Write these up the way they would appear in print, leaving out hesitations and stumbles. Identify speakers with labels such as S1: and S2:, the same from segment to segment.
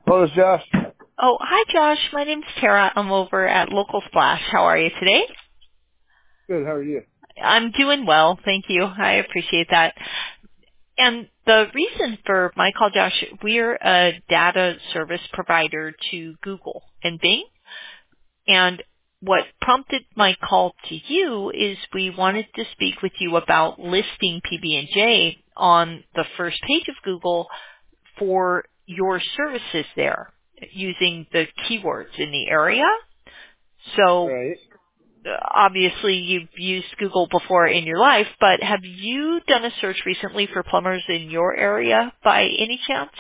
S1: Hello, this is Josh.
S2: Oh, hi Josh. My name's Tara. I'm over at Local Splash. How are you today?
S1: Good. How are you?
S2: I'm doing well. Thank you. I appreciate that. And the reason for my call, Josh, we're a data service provider to Google and Bing. And what prompted my call to you is we wanted to speak with you about listing PB&J on the first page of Google for your services there using the keywords in the area. So
S1: Right.
S2: obviously you've used Google before in your life, but have you done a search recently for plumbers in your area by any chance?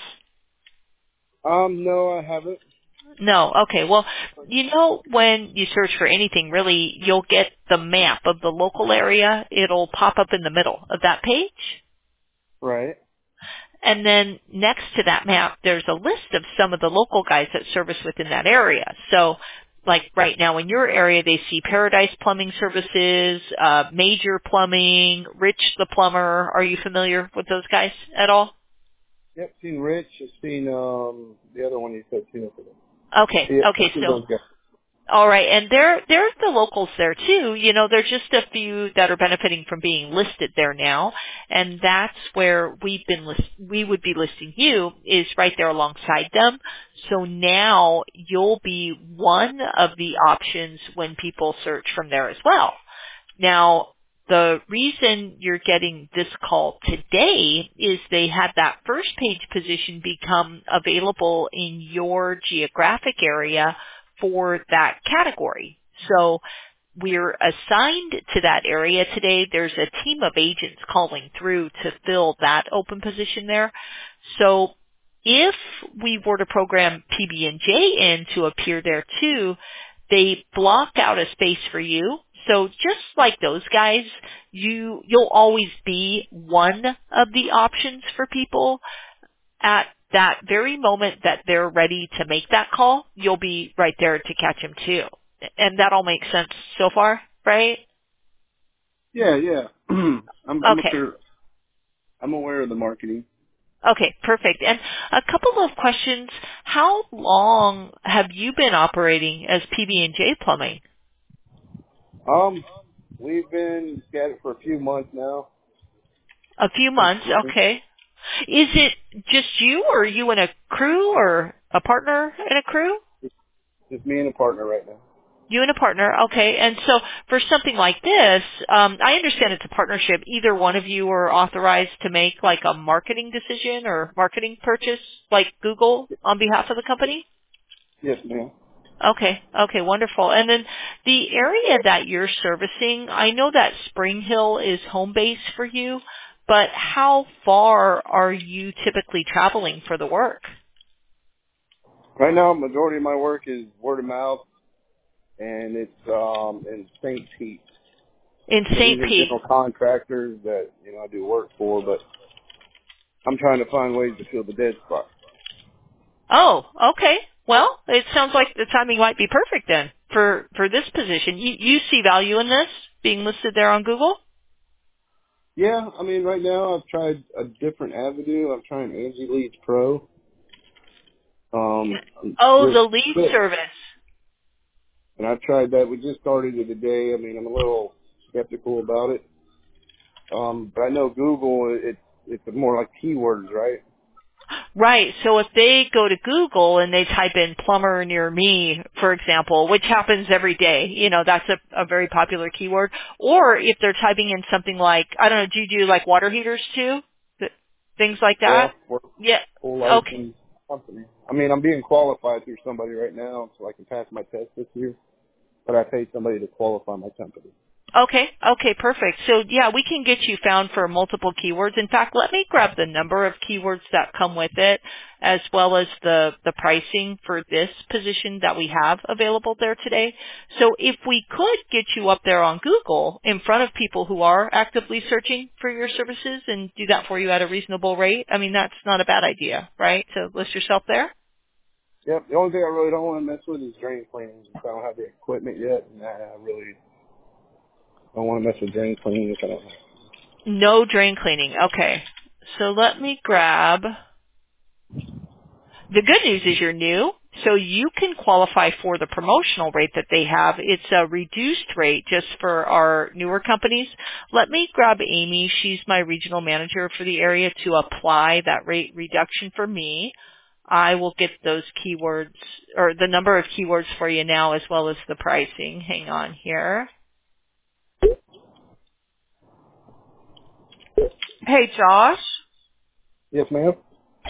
S1: No, I haven't.
S2: No. Okay. Well, when you search for anything, really, you'll get the map of the local area. It'll pop up in the middle of that page.
S1: Right.
S2: And then next to that map, there's a list of some of the local guys that service within that area. So, like right now in your area, they see Paradise Plumbing Services, Major Plumbing, Rich the Plumber. Are you familiar with those guys at all?
S1: Yep. Seen Rich. I've seen the other one you said too.
S2: Okay.
S1: Yeah, I've
S2: Okay.
S1: seen
S2: So
S1: those guys.
S2: all right, and there's the locals there too. There's just a few that are benefiting from being listed there now, and that's where we would be listing you is right there alongside them. So now you'll be one of the options when people search from there as well. Now, the reason you're getting this call today is they had that first page position become available in your geographic area for that category. So we're assigned to that area today. There's a team of agents calling through to fill that open position there. So if we were to program PB&J in to appear there too, they block out a space for you. So just like those guys, you'll always be one of the options for people at that very moment that they're ready to make that call. You'll be right there to catch them too. And that all makes sense so far, right?
S1: Yeah, yeah. I'm
S2: Okay.
S1: sure. I'm aware of the marketing.
S2: Okay, perfect. And a couple of questions. How long have you been operating as PB&J Plumbing?
S1: We've been at it for a few months now.
S2: A few months, okay. Is it just you or you and a crew or a partner and a crew?
S1: Just me and a partner right now.
S2: You and a partner, okay. And so for something like this, I understand it's a partnership. Either one of you are authorized to make like a marketing decision or marketing purchase like Google on behalf of the company?
S1: Yes, ma'am.
S2: Okay. Okay. Wonderful. And then the area that you're servicing, I know that Spring Hill is home base for you, but how far are you typically traveling for the work?
S1: Right now, majority of my work is word of mouth, and it's in St. Pete.
S2: In
S1: So these
S2: St.
S1: are
S2: Pete.
S1: general contractors that I do work for, but I'm trying to find ways to fill the dead spot.
S2: Oh, okay. Well, it sounds like the timing might be perfect then for this position. You see value in this being listed there on Google?
S1: Yeah, I mean, right now I've tried a different avenue. I'm trying Angie Leads Pro.
S2: Oh,
S1: Just
S2: the lead service.
S1: and I've tried that. We just started it today. I mean, I'm a little skeptical about it. But I know Google, it's more like keywords, right?
S2: Right. So if they go to Google and they type in plumber near me, for example, which happens every day, that's a very popular keyword. Or if they're typing in something like, I don't know, do you do like water heaters too? Things like
S1: Yeah,
S2: that?
S1: we're
S2: Yeah.
S1: full
S2: Okay.
S1: license company. I mean, I'm being qualified through somebody right now, so I can pass my test this year. But I paid somebody to qualify my company.
S2: Okay. Okay. Perfect. So yeah, we can get you found for multiple keywords. In fact, let me grab the number of keywords that come with it, as well as the pricing for this position that we have available there today. So if we could get you up there on Google in front of people who are actively searching for your services and do that for you at a reasonable rate, I mean, that's not a bad idea, right? To list yourself there.
S1: Yep. The only thing I really don't want to mess with is drain cleaning. I don't have the equipment yet, and I really don't want to mess with drain cleaning if I don't have.
S2: No drain cleaning. Okay. So let me grab. The good news is you're new, so you can qualify for the promotional rate that they have. It's a reduced rate just for our newer companies. Let me grab Amy. She's my regional manager for the area to apply that rate reduction for me. I will get those keywords or the number of keywords for you now as well as the pricing. Hang on here. Hey, Josh.
S1: Yes, ma'am.